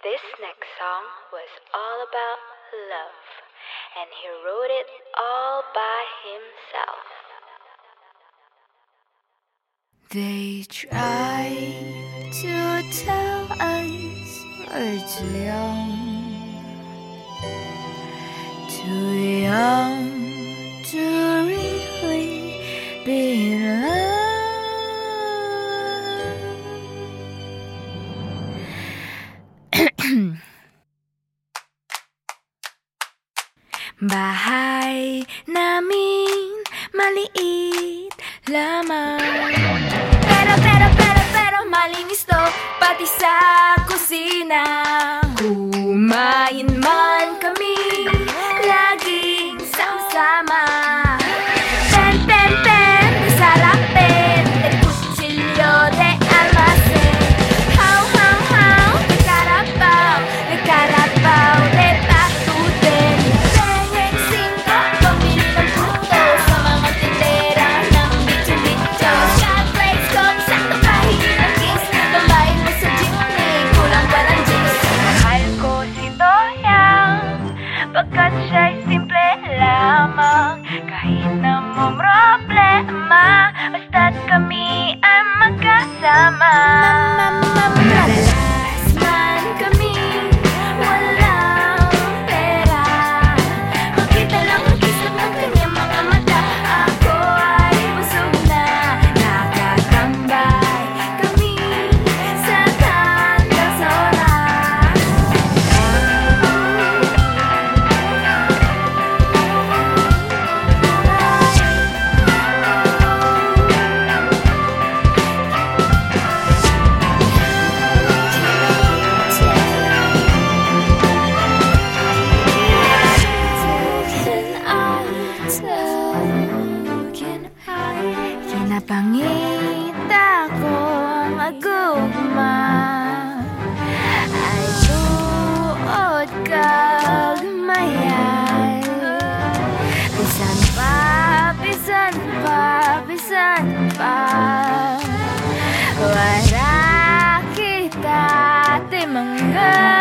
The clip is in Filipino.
This next song was all about love, and he wrote it all by himself. They try to tell us we're too young to really be in love. Bahay namin maliit lamang, pero malinis to, pati sa kusina. Kumain man kami, laging sama-sama. Pen, de sarapin, de cuchillo de almacén. How, de carabao, de patuten. Pengeng 5, pambili ng puto sa mga tindera ng bicho-bicho. Shot plates kung sakto kahit ng kiss, kambahin mo sa jeepney, kulang pa ng jeans. Mahal ko si Toyang, pagkat siya'y simple lamang. Kahit na mo problema, basta't kami ay magkasama. Madalas man kami walang pera, makita lang ang kislap ng kanyang mga mata. Ako ay busog na, nakatambay kami sa kandang sora. Kinapangita kong agugma ay tuod kagmayay. Bisan pa wala kita timangga.